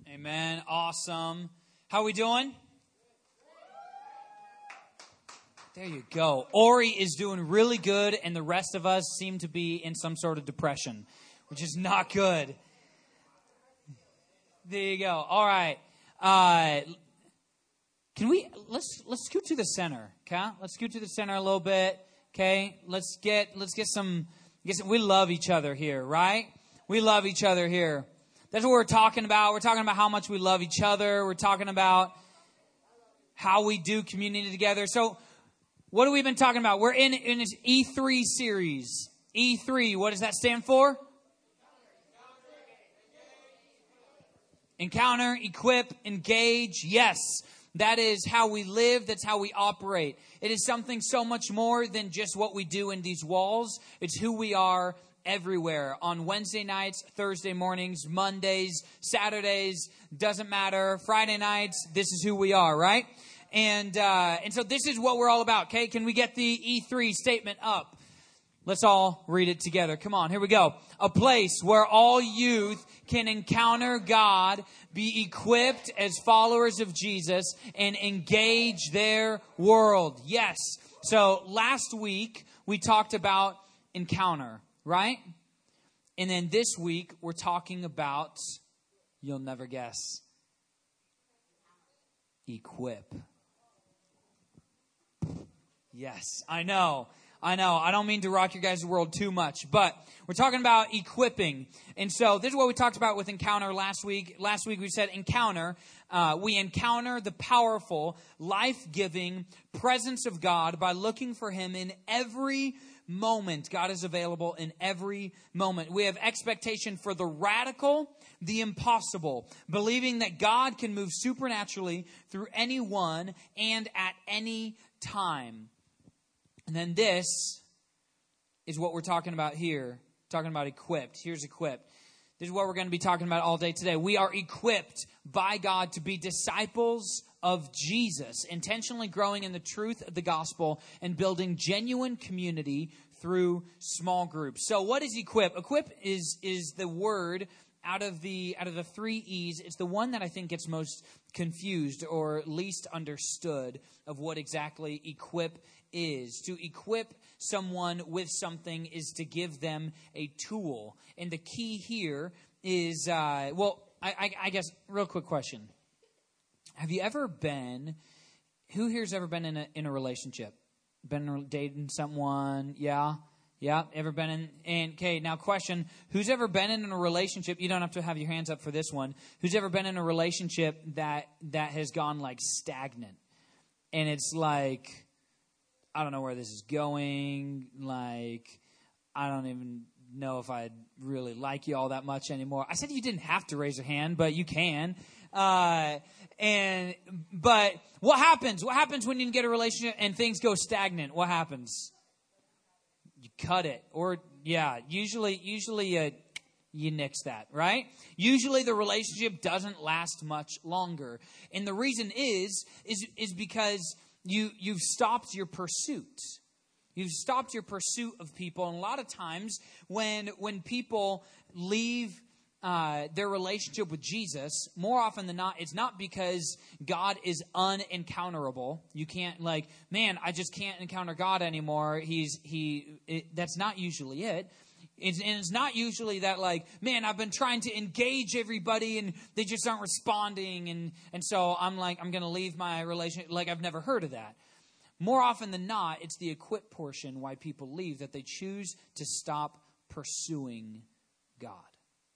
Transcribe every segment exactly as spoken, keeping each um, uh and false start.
Amen. Awesome. How we doing? There you go. Ori is doing really good, and the rest of us seem to be in some sort of depression, which is not good. There you go. All right. Uh, can we let's let's scoot to the center, okay? Let's scoot to the center a little bit, okay? Let's get let's get some. Get some we love each other here, right? We love each other here. That's what we're talking about. We're talking about how much we love each other. We're talking about how we do community together. So, what have we been talking about? We're in, in this E three series. E three, what does that stand for? Encounter, equip, engage. Yes, that is how we live. That's how we operate. It is something so much more than just what we do in these walls. It's who we are everywhere. On Wednesday nights, Thursday mornings, Mondays, Saturdays, doesn't matter. Friday nights, this is who we are, right? And uh, and so this is what we're all about, okay? Can we get the E three statement up? Let's all read it together. Come on, here we go. A place where all youth can encounter God, be equipped as followers of Jesus, and engage their world. Yes. So last week, we talked about encounter, right? And then this week, we're talking about, you'll never guess, equip. Yes, I know. I know. I don't mean to rock your guys' world too much, but we're talking about equipping. And so this is what we talked about with encounter last week. Last week we said encounter. Uh, we encounter the powerful, life-giving presence of God by looking for Him in every moment. God is available in every moment. We have expectation for the radical, the impossible, believing that God can move supernaturally through anyone and at any time. And then this is what we're talking about here, talking about equipped. Here's equipped. This is what we're going to be talking about all day today. We are equipped by God to be disciples of Jesus, intentionally growing in the truth of the gospel and building genuine community through small groups. So what is equip? Equip is is the word out of the out of the three E's. It's the one that I think gets most confused or least understood of what exactly equip is. To equip someone with something is to give them a tool. And the key here is, uh, well, I, I, I guess, real quick question. Have you ever been, who here's ever been in a, in a relationship? Been dating someone? Yeah? Yeah? Ever been in, and, okay, now question, who's ever been in a relationship, you don't have to have your hands up for this one, who's ever been in a relationship that, that has gone, like, stagnant? And it's like, I don't know where this is going. Like, I don't even know if I really like you all that much anymore. I said you didn't have to raise your hand, but you can. Uh, and, but what happens? What happens when you get a relationship and things go stagnant? What happens? You cut it. Or, yeah, usually, usually, uh, you nix that, right? Usually the relationship doesn't last much longer. And the reason is, is, is because You, you've stopped your pursuit. You've stopped your pursuit of people. And a lot of times when, when people leave uh, their relationship with Jesus, more often than not, it's not because God is unencounterable. You can't like, man, I just can't encounter God anymore. He's he. It, that's not usually it. It's, and it's not usually that like, man, I've been trying to engage everybody and they just aren't responding. And, and so I'm like, I'm going to leave my relationship. Like, I've never heard of that. More often than not, it's the equip portion why people leave, that they choose to stop pursuing God.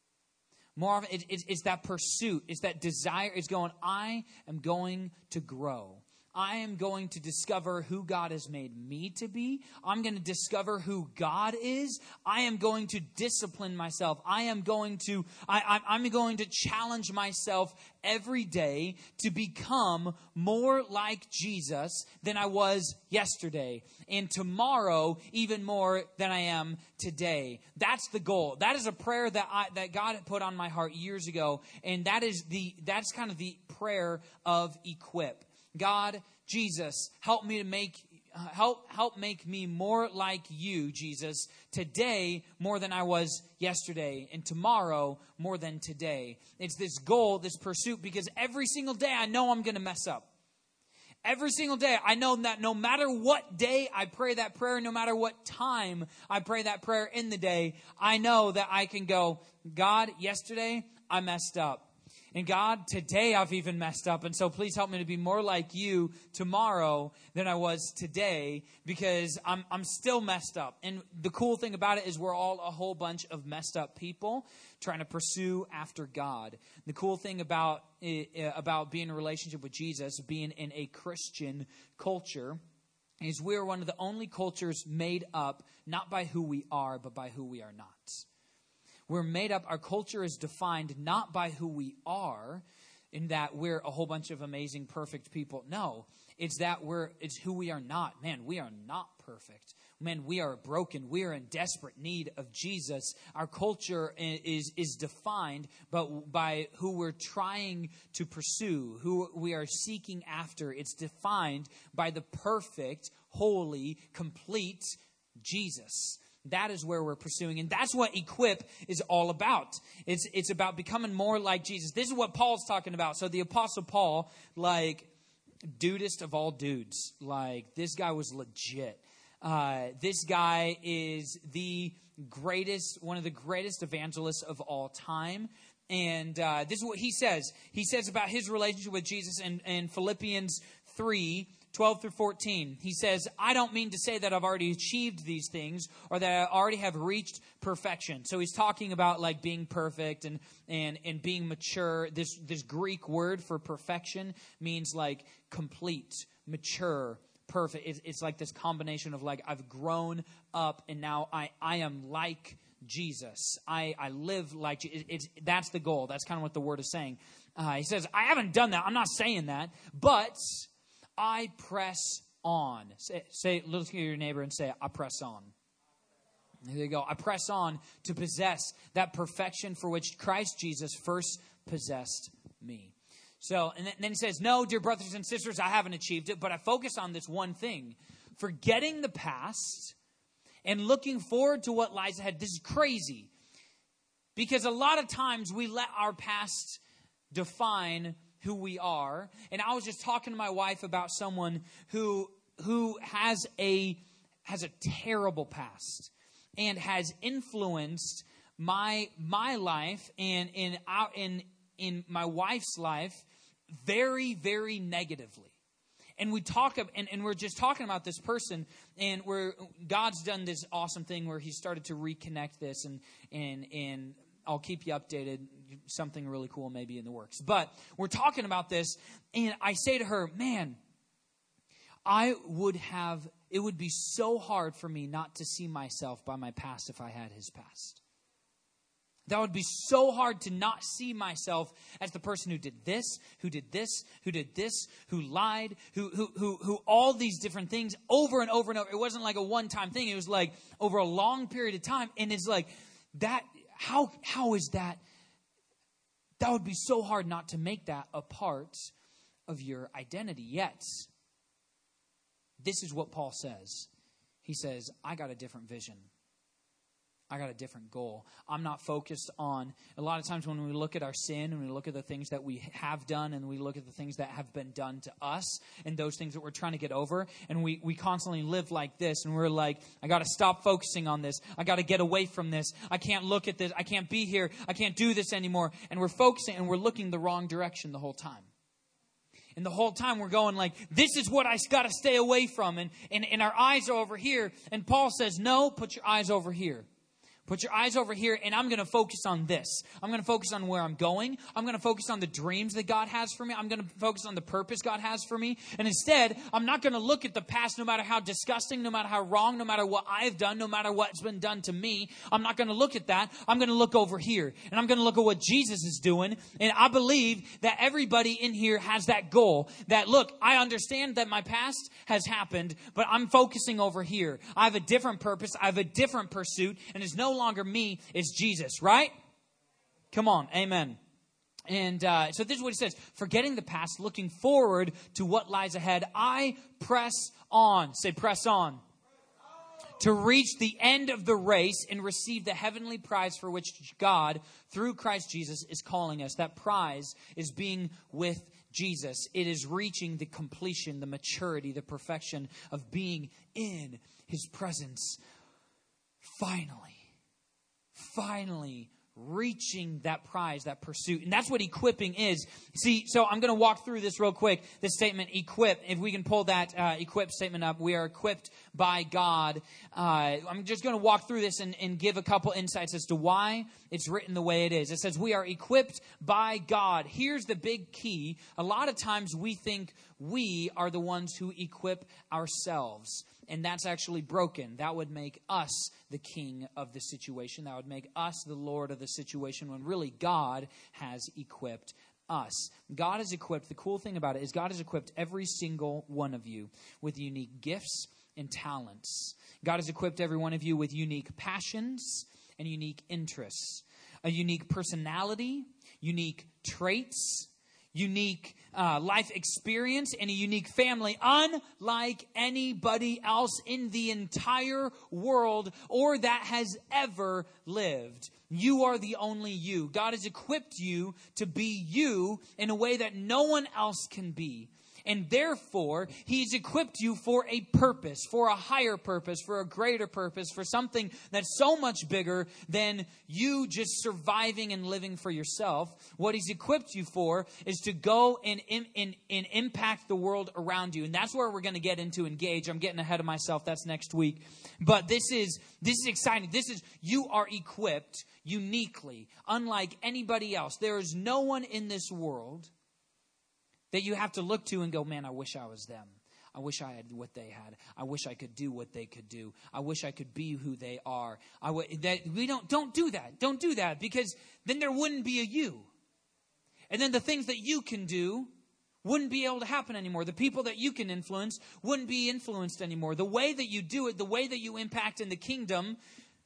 More often, it, it's, it's that pursuit. It's that desire. It's going, I am going to grow. I am going to discover who God has made me to be. I'm going to discover who God is. I am going to discipline myself. I am going to, I, I, I'm going to challenge myself every day to become more like Jesus than I was yesterday. And tomorrow, even more than I am today. That's the goal. That is a prayer that I, that God put on my heart years ago. And that is the, that's kind of the prayer of equip. God, Jesus, help me to make help help make me more like you, Jesus, today more than I was yesterday, and tomorrow more than today. It's this goal, this pursuit, because every single day I know I'm going to mess up. Every single day, I know that no matter what day I pray that prayer, no matter what time I pray that prayer in the day, I know that I can go, God, yesterday I messed up. And God, today I've even messed up. And so please help me to be more like you tomorrow than I was today, because I'm I'm still messed up. And the cool thing about it is we're all a whole bunch of messed up people trying to pursue after God. The cool thing about, about being in a relationship with Jesus, being in a Christian culture, is we're one of the only cultures made up not by who we are, but by who we are not. We're made up, our culture is defined not by who we are, in that we're a whole bunch of amazing, perfect people. No, it's that we're, it's who we are not. Man, we are not perfect. Man, we are broken. We are in desperate need of Jesus. Our culture is, is defined but by who we're trying to pursue, who we are seeking after. It's defined by the perfect, holy, complete Jesus. That is where we're pursuing. And that's what Equip is all about. It's it's about becoming more like Jesus. This is what Paul's talking about. So the Apostle Paul, like, dudest of all dudes. Like, this guy was legit. Uh, this guy is the greatest, one of the greatest evangelists of all time. And uh, this is what he says. He says about his relationship with Jesus in, in Philippians three, twelve through fourteen. He says, I don't mean to say that I've already achieved these things or that I already have reached perfection. So he's talking about like being perfect and and and being mature. This this Greek word for perfection means like complete, mature, perfect. It's, it's like this combination of like I've grown up and now I, I am like Jesus. I, I live like it, it's that's the goal. That's kind of what the word is saying. Uh, he says, I haven't done that. I'm not saying that, but I press on. Say, say look at your neighbor and say, I press on. There you go. I press on to possess that perfection for which Christ Jesus first possessed me. So, and then he says, no, dear brothers and sisters, I haven't achieved it, but I focus on this one thing, forgetting the past and looking forward to what lies ahead. This is crazy because a lot of times we let our past define who we are. And I was just talking to my wife about someone who who has a has a terrible past and has influenced my my life and in our in in my wife's life very, very negatively. And we talk and, and we're just talking about this person, and we're God's done this awesome thing where He started to reconnect this, and and and I'll keep you updated. Something really cool maybe in the works. But we're talking about this, and I say to her, man, I would have, it would be so hard for me not to see myself by my past if I had his past. That would be so hard to not see myself as the person who did this, who did this, who did this, who lied, who who who who all these different things over and over and over. It wasn't like a one-time thing. It was like over a long period of time. And it's like that, how how is that? That would be so hard not to make that a part of your identity. Yet, this is what Paul says. He says, I got a different vision. I got a different goal. I'm not focused on, a lot of times when we look at our sin and we look at the things that we have done and we look at the things that have been done to us and those things that we're trying to get over, and we, we constantly live like this, and we're like, I got to stop focusing on this. I got to get away from this. I can't look at this. I can't be here. I can't do this anymore. And we're focusing and we're looking the wrong direction the whole time. And the whole time we're going like, this is what I got to stay away from. And, and, and our eyes are over here. And Paul says, no, put your eyes over here. Put your eyes over here, and I'm going to focus on this. I'm going to focus on where I'm going. I'm going to focus on the dreams that God has for me. I'm going to focus on the purpose God has for me. And instead, I'm not going to look at the past, no matter how disgusting, no matter how wrong, no matter what I've done, no matter what's been done to me. I'm not going to look at that. I'm going to look over here, and I'm going to look at what Jesus is doing. And I believe that everybody in here has that goal. That, look, I understand that my past has happened, but I'm focusing over here. I have a different purpose. I have a different pursuit, and it's no longer me, it's Jesus, right? Come on, amen. And uh, so this is what he says. Forgetting the past, looking forward to what lies ahead, I press on. Say, press on. To reach the end of the race and receive the heavenly prize for which God, through Christ Jesus, is calling us. That prize is being with Jesus. It is reaching the completion, the maturity, the perfection of being in his presence. Finally, finally reaching that prize, that pursuit. And that's what equipping is. See, so I'm going to walk through this real quick. This statement, equip. If we can pull that uh, equip statement up, we are equipped by God. Uh, I'm just going to walk through this and, and give a couple insights as to why it's written the way it is. It says we are equipped by God. Here's the big key. A lot of times we think we are the ones who equip ourselves. And that's actually broken. That would make us the king of the situation. That would make us the Lord of the situation when really God has equipped us. God has equipped, the cool thing about it is God has equipped every single one of you with unique gifts and talents. God has equipped every one of you with unique passions and unique interests, a unique personality, unique traits, unique uh, life experience, and a unique family, unlike anybody else in the entire world or that has ever lived. You are the only you. God has equipped you to be you in a way that no one else can be. And therefore, he's equipped you for a purpose, for a higher purpose, for a greater purpose, for something that's so much bigger than you just surviving and living for yourself. What he's equipped you for is to go and, and, and, and impact the world around you. And that's where we're going to get into Engage. I'm getting ahead of myself. That's next week. But this is, this is exciting. This is, you are equipped uniquely, unlike anybody else. There is no one in this world that you have to look to and go, man, I wish I was them. I wish I had what they had. I wish I could do what they could do. I wish I could be who they are. I w- that we don't don't do that. Don't do that, because then there wouldn't be a you. And then the things that you can do wouldn't be able to happen anymore. The people that you can influence wouldn't be influenced anymore. The way that you do it, the way that you impact in the kingdom,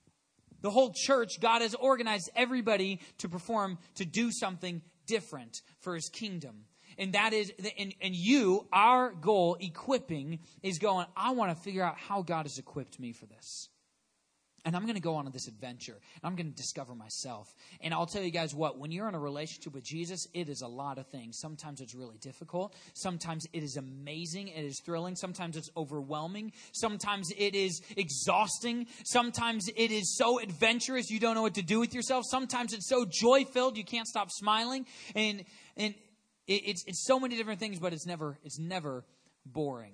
the whole church, God has organized everybody to perform, to do something different for his kingdom. And that is, and, and you, our goal, equipping, is going, I want to figure out how God has equipped me for this. And I'm going to go on this adventure. And I'm going to discover myself. And I'll tell you guys what, when you're in a relationship with Jesus, it is a lot of things. Sometimes it's really difficult. Sometimes it is amazing. It is thrilling. Sometimes it's overwhelming. Sometimes it is exhausting. Sometimes it is so adventurous you don't know what to do with yourself. Sometimes it's so joy-filled you can't stop smiling. And and It's it's so many different things, but it's never it's never boring.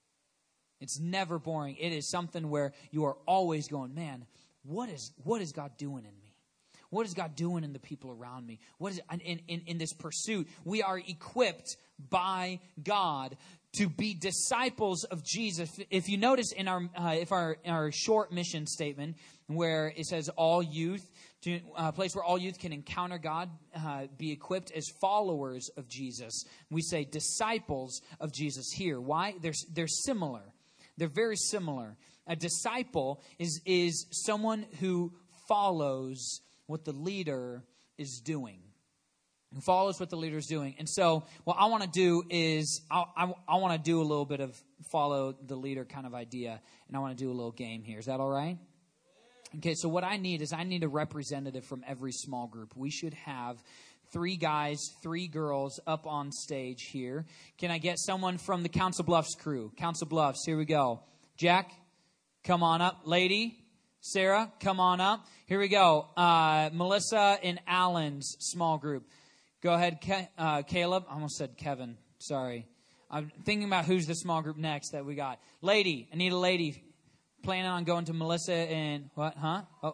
It's never boring. It is something where you are always going, man, what is what is God doing in me? What is God doing in the people around me? What is in in, in this pursuit? We are equipped by God to be disciples of Jesus. If you notice in our uh, if our in our short mission statement where it says all youth, to a place where all youth can encounter God, uh, be equipped as followers of Jesus. We say disciples of Jesus here. Why? They're, they're similar. They're very similar. A disciple is, is someone who follows what the leader is doing. Who follows what the leader is doing. And so what I want to do is, I, I, I want to do a little bit of follow the leader kind of idea. And I want to do a little game here. Is that all right? Okay, so what I need is I need a representative from every small group. We should have three guys, three girls up on stage here. Can I get someone from the Council Bluffs crew? Council Bluffs, here we go. Jack, come on up. Lady, Sarah, come on up. Here we go. Uh, Melissa and Alan's small group. Go ahead, Ke- uh, Caleb. I almost said Kevin. Sorry. I'm thinking about who's the small group next that we got. Lady, I need a lady. Planning on going to Melissa and what? Huh? Oh,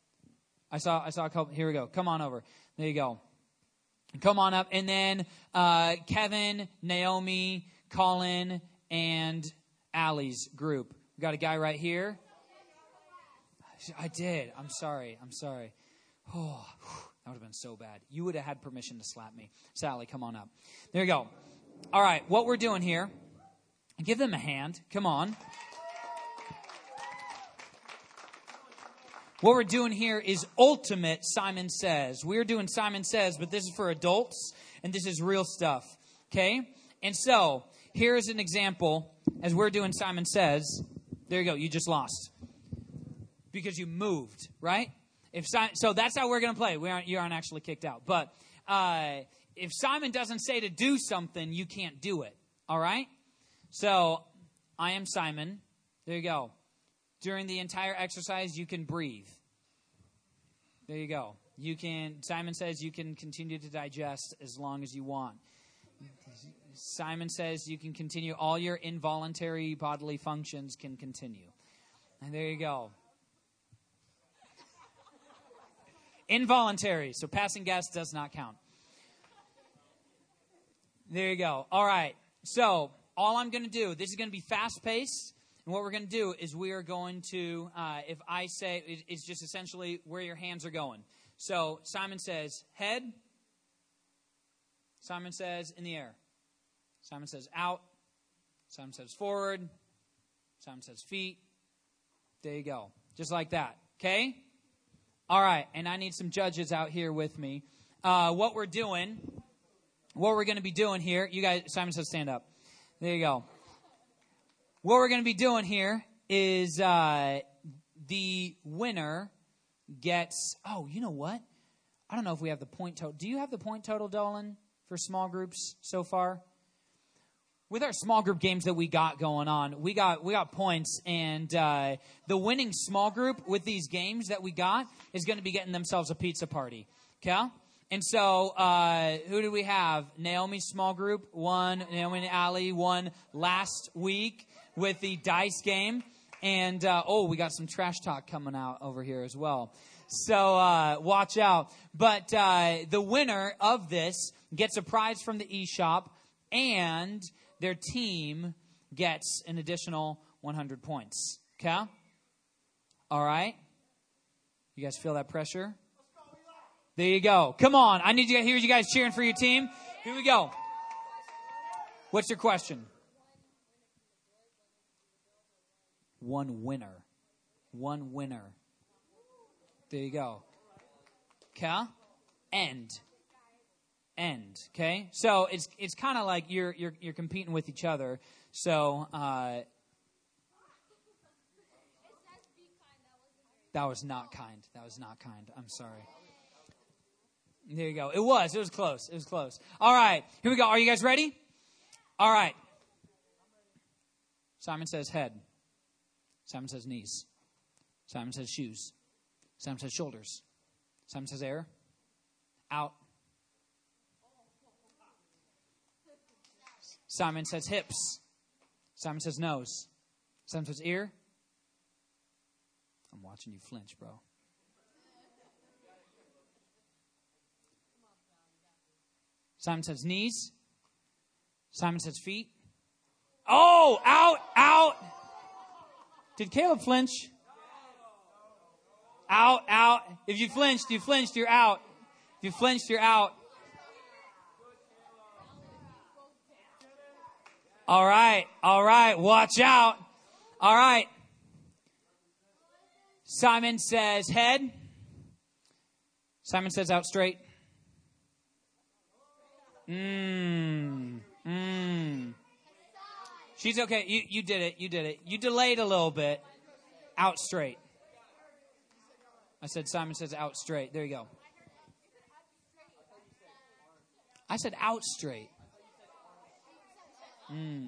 I saw. I saw a couple. Here we go. Come on over. There you go. Come on up, and then uh, Kevin, Naomi, Colin, and Allie's group. We got a guy right here. I did. I'm sorry. I'm sorry. Oh, that would have been so bad. You would have had permission to slap me. Sally, come on up. There you go. All right. What we're doing here? Give them a hand. Come on. What we're doing here is ultimate Simon Says. We're doing Simon Says, but this is for adults, and this is real stuff. Okay? And so, here is an example. As we're doing Simon Says, there you go. You just lost. Because you moved, right? If si- So that's how we're going to play. We aren't, you aren't actually kicked out. But uh, if Simon doesn't say to do something, you can't do it. All right? So, I am Simon. There you go. During the entire exercise, you can breathe. There you go. You can. Simon says you can continue to digest as long as you want. Simon says you can continue. All your involuntary bodily functions can continue. And there you go. Involuntary. So passing gas does not count. There you go. All right. So all I'm going to do, this is going to be fast-paced. And what we're going to do is we are going to, uh, if I say, it, it's just essentially where your hands are going. So Simon says head. Simon says in the air. Simon says out. Simon says forward. Simon says feet. There you go. Just like that. Okay? All right. And I need some judges out here with me. Uh, what we're doing, what we're going to be doing here, you guys, Simon says stand up. There you go. What we're going to be doing here is uh, the winner gets, oh, you know what? I don't know if we have the point total. Do you have the point total, Dolan, for small groups so far? With our small group games that we got going on, we got we got points, and uh, the winning small group with these games that we got is going to be getting themselves a pizza party. Okay? And so, uh, who do we have? Naomi's small group won. Naomi and Allie won last week with the dice game. And, uh, oh, we got some trash talk coming out over here as well. So, uh, watch out. But, uh, the winner of this gets a prize from the eShop, and their team gets an additional one hundred points. Okay? All right? You guys feel that pressure? There you go. Come on. I need to hear you guys cheering for your team. Here we go. What's your question? One winner. One winner. There you go. Okay? End. End. Okay? So it's it's kind of like you're you're you're competing with each other. So uh, that was not kind. That was not kind. I'm sorry. There you go. It was. It was close. It was close. All right. Here we go. Are you guys ready? All right. Simon says head. Simon says knees. Simon says shoes. Simon says shoulders. Simon says air. Out. Simon says hips. Simon says nose. Simon says ear. I'm watching you flinch, bro. Simon says knees. Simon says feet. Oh, out, out. Did Caleb flinch? Out, out. If you flinched, you flinched, you're out. If you flinched, you're out. All right, all right. Watch out. All right. Simon says head. Simon says out straight. Mmm. Mmm. She's okay. You you did it. You did it. You delayed a little bit. Out straight. I said Simon says out straight. There you go. I said out straight. Mmm.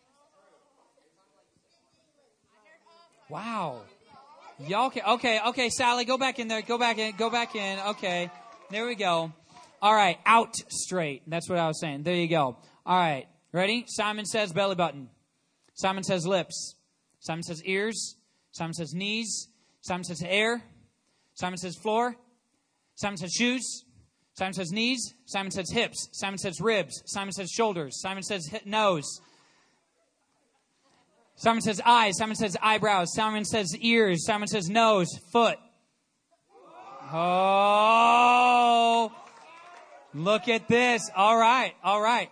Wow. Y'all can, okay, okay, Sally, go back in there. Go back in. Go back in. Okay. There we go. All right, out straight. That's what I was saying. There you go. All right, ready? Simon says belly button. Simon says lips. Simon says ears. Simon says knees. Simon says air. Simon says floor. Simon says shoes. Simon says knees. Simon says hips. Simon says ribs. Simon says shoulders. Simon says hip, nose. Simon says eyes. Simon says eyebrows. Simon says ears. Simon says nose. Foot. Oh, look at this. All right. All right.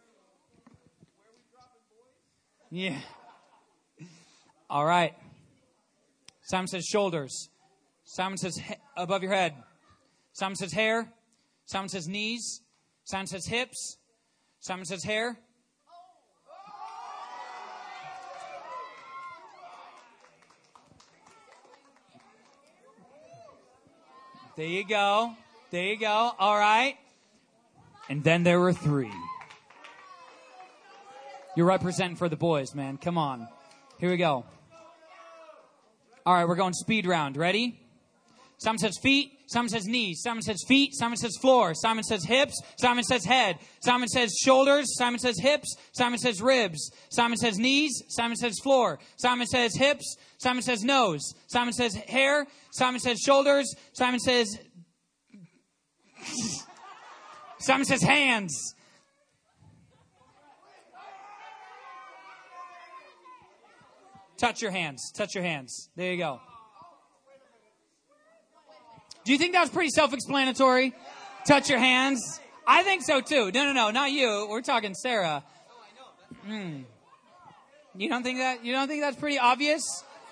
Yeah. All right. Simon says shoulders. Simon says he- above your head. Simon says hair. Simon says knees. Simon says hips. Simon says hair. There you go. There you go. All right. And then there were three. You're representing for the boys, man. Come on. Here we go. All right, we're going speed round. Ready? Simon says feet. Simon says knees. Simon says feet. Simon says floor. Simon says hips. Simon says head. Simon says shoulders. Simon says hips. Simon says ribs. Simon says knees. Simon says floor. Simon says hips. Simon says nose. Simon says hair. Simon says shoulders. Simon says... Simon says hands. Touch your hands. Touch your hands. There you go. Do you think that was pretty self-explanatory? Touch your hands. I think so too. No, no, no, not you. We're talking Sarah. Mm. You don't think that? You don't think that's pretty obvious?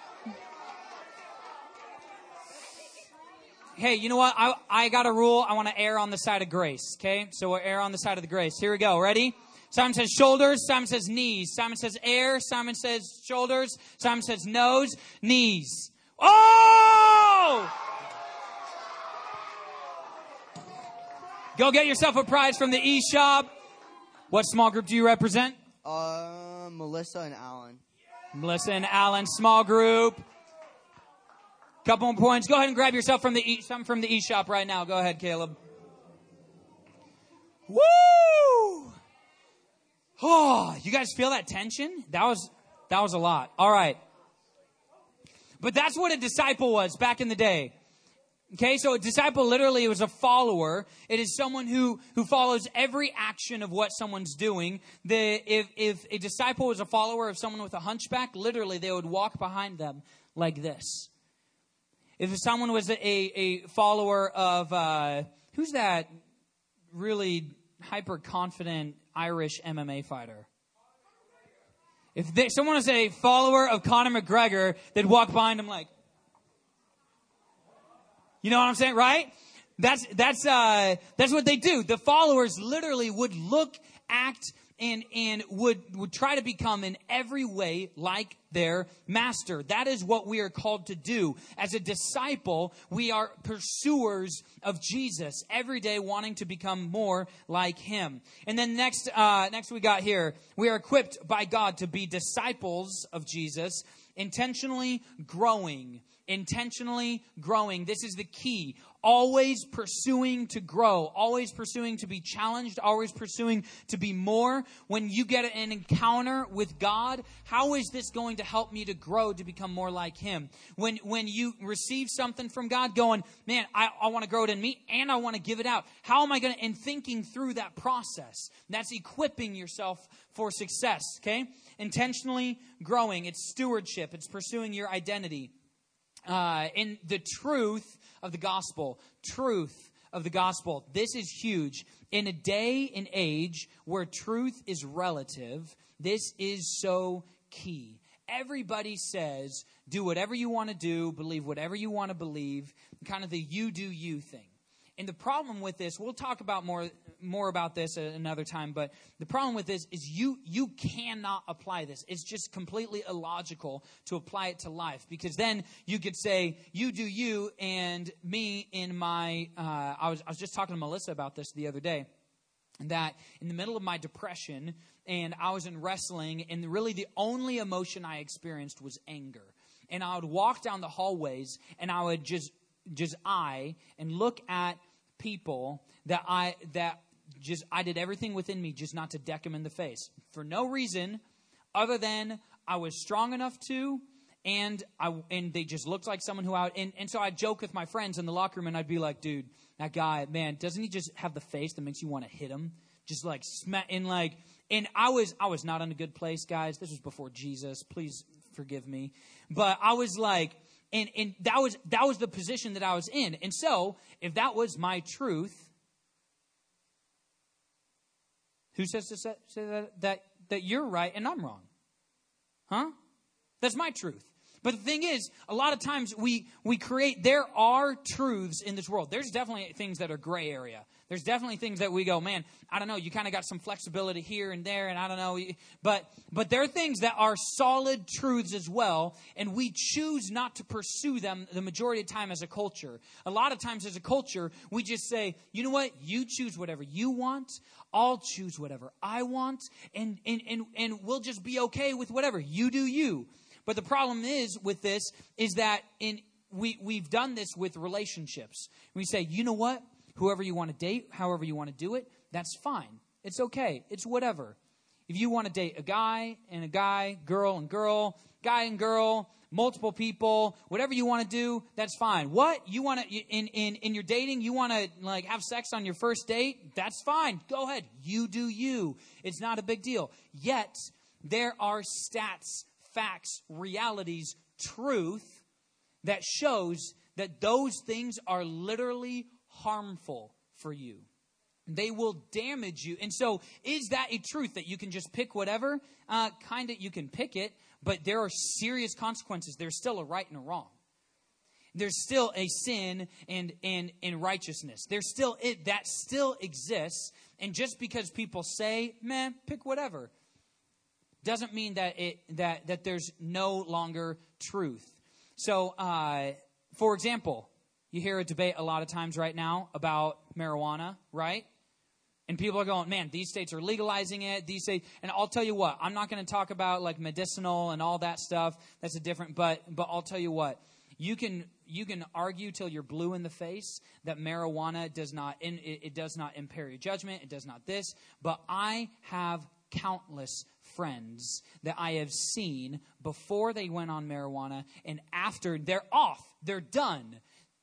Hey, you know what? I I got a rule. I want to err on the side of grace. Okay, so we'll err on the side of the grace. Here we go. Ready? Simon says shoulders. Simon says knees. Simon says air. Simon says shoulders. Simon says nose, knees. Oh! Go get yourself a prize from the eShop. What small group do you represent? Uh, Melissa and Alan. Melissa and Alan, small group. Couple more points. Go ahead and grab yourself from the e- something from the eShop right now. Go ahead, Caleb. Woo! Oh, you guys feel that tension? That was that was a lot. All right. But that's what a disciple was back in the day. Okay, so a disciple literally was a follower. It is someone who, who follows every action of what someone's doing. The, if, if a disciple was a follower of someone with a hunchback, literally they would walk behind them like this. If someone was a, a follower of, uh, who's that really hyper-confident Irish M M A fighter? If they, someone was a follower of Conor McGregor, they'd walk behind him like, you know what I'm saying, right? That's that's uh, that's what they do. The followers literally would look, act, and and would would try to become in every way like their master. That is what we are called to do. As a disciple, we are pursuers of Jesus every day, wanting to become more like him. And then next, uh, next we got here, we are equipped by God to be disciples of Jesus, intentionally growing. Intentionally growing. This is the key. Always pursuing to grow. Always pursuing to be challenged. Always pursuing to be more. When you get an encounter with God, how is this going to help me to grow to become more like him? When when you receive something from God going, man, I, I want to grow it in me and I want to give it out. How am I going to, and thinking through that process, that's equipping yourself for success, okay? Intentionally growing. It's stewardship. It's pursuing your identity. Uh, in the truth of the gospel, truth of the gospel. This is huge. In a day and age where truth is relative, this is so key. Everybody says, do whatever you want to do, believe whatever you want to believe, kind of the you do you thing. And the problem with this, we'll talk about more more about this at another time, but the problem with this is you you cannot apply this. It's just completely illogical to apply it to life, because then you could say, you do you, and me in my, uh, I was I was just talking to Melissa about this the other day, that in the middle of my depression, and I was in wrestling, and really the only emotion I experienced was anger. And I would walk down the hallways, and I would just just eye and look at people that I that just I did everything within me just not to deck them in the face for no reason other than I was strong enough to, and I and they just looked like someone who I and, and so I'd joke with my friends in the locker room, and I'd be like, dude, that guy, man, doesn't he just have the face that makes you want to hit him? Just like smack and like and I was I was not in a good place, guys. This was before Jesus. Please forgive me. But I was like And and that was that was the position that I was in. And so, if that was my truth, who says to say, say that, that that you're right and I'm wrong? Huh? That's my truth. But the thing is, a lot of times we, we create, there are truths in this world. There's definitely things that are gray area. There's definitely things that we go, man, I don't know, you kind of got some flexibility here and there, and I don't know. But but there are things that are solid truths as well, and we choose not to pursue them the majority of the time as a culture. A lot of times as a culture, we just say, you know what, you choose whatever you want, I'll choose whatever I want, and and and, and we'll just be okay with whatever. You do you. But the problem is with this is that in we, we've done this with relationships. We say, you know what? Whoever you want to date, however you want to do it, that's fine. It's okay. It's whatever. If you want to date a guy and a guy, girl and girl, guy and girl, multiple people, whatever you want to do, that's fine. What? You want to, in, in, in your dating, you want to like have sex on your first date? That's fine. Go ahead. You do you. It's not a big deal. Yet, there are stats, facts, realities, truth that shows that those things are literally harmful for you. They will damage you. And so, is that a truth that you can just pick whatever? Uh, kind of, you can pick it, but there are serious consequences. There's still a right and a wrong. There's still a sin and and, and righteousness. There's still it that still exists. And just because people say, man, pick whatever, doesn't mean that it that that there's no longer truth. So, uh, for example, you hear a debate a lot of times right now about marijuana, right? And people are going, man, these states are legalizing it. These states, and I'll tell you what, I'm not going to talk about like medicinal and all that stuff. That's a different, but but I'll tell you what, you can you can argue till you're blue in the face that marijuana does not it, it does not impair your judgment. It does not this. But I have countless friends that I have seen before they went on marijuana and after they're off, they're done.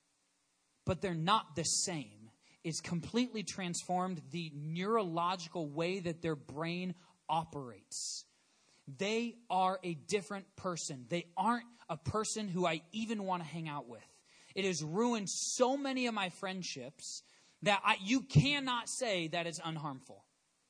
But they're not the same. It's completely transformed the neurological way that their brain operates. They are a different person. They aren't a person who I even want to hang out with. It has ruined so many of my friendships that I, you cannot say that it's unharmful.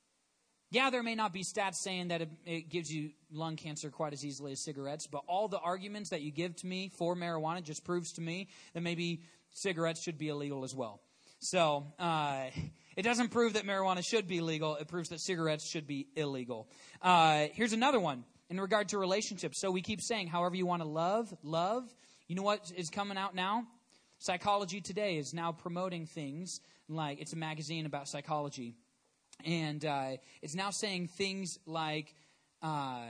Yeah, there may not be stats saying that it, it gives you lung cancer quite as easily as cigarettes, but all the arguments that you give to me for marijuana just proves to me that maybe cigarettes should be illegal as well. So uh, it doesn't prove that marijuana should be legal. It proves that cigarettes should be illegal. Uh, here's another one in regard to relationships. So we keep saying, however you want to love, love. You know what is coming out now? Psychology Today is now promoting things like, it's a magazine about psychology. And uh, it's now saying things like uh,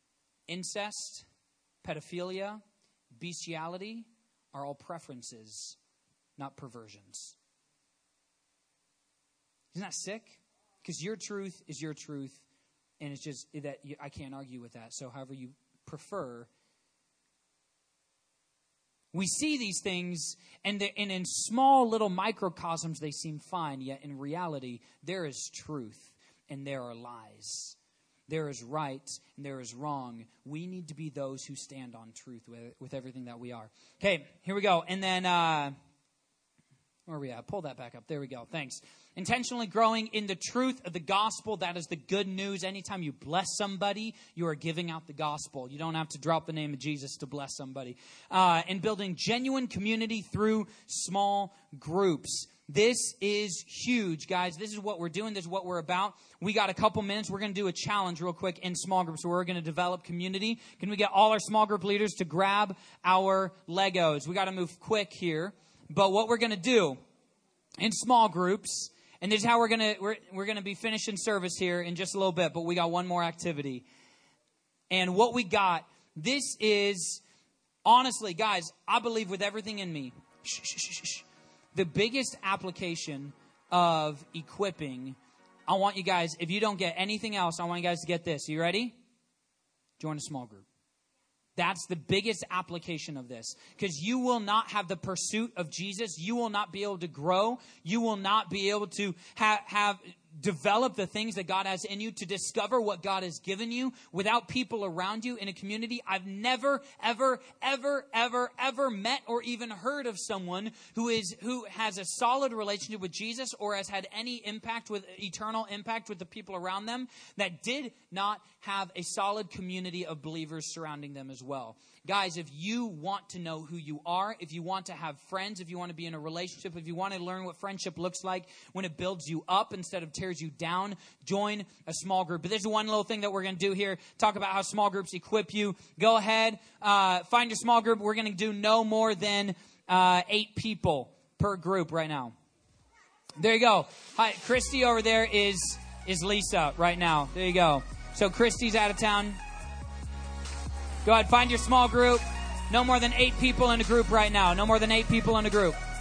incest, pedophilia, bestiality are all preferences, not perversions. Isn't that sick? Because your truth is your truth, and it's just that you, I can't argue with that. So however you prefer. We see these things, and, and in small little microcosms, they seem fine. Yet in reality, there is truth, and there are lies. There is right, and there is wrong. We need to be those who stand on truth with, with everything that we are. Okay, here we go. And then, uh, where are we at? Pull that back up. There we go. Thanks. Intentionally growing in the truth of the gospel. That is the good news. Anytime you bless somebody, you are giving out the gospel. You don't have to drop the name of Jesus to bless somebody. Uh, and building genuine community through small groups. This is huge, guys. This is what we're doing. This is what we're about. We got a couple minutes. We're going to do a challenge real quick in small groups where we're going to develop community. Can we get all our small group leaders to grab our Legos? We got to move quick here. But what we're going to do in small groups, and this is how we're going to we're we're going to be finishing service here in just a little bit, but we got one more activity. And what we got, this is honestly, guys, I believe with everything in me, shh, shh, shh, shh, the biggest application of equipping, I want you guys, if you don't get anything else, I want you guys to get this. Are you ready? Join a small group. That's the biggest application of this. Because you will not have the pursuit of Jesus. You will not be able to grow. You will not be able to ha- have develop the things that God has in you, to discover what God has given you without people around you in a community. I've never, ever, ever, ever, ever met or even heard of someone who is who has a solid relationship with Jesus or has had any impact with eternal impact with the people around them that did not have a solid community of believers surrounding them as well. Guys, if you want to know who you are, if you want to have friends, if you want to be in a relationship, if you want to learn what friendship looks like when it builds you up instead of tears you down, join a small group. But there's one little thing that we're going to do here, talk about how small groups equip you. Go ahead, uh, find your small group. We're going to do no more than uh, eight people per group right now. There you go. Hi, Christy over there is is Lisa right now. There you go. So Christy's out of town. Go ahead, find your small group. No more than eight people in a group right now. No more than eight people in a group.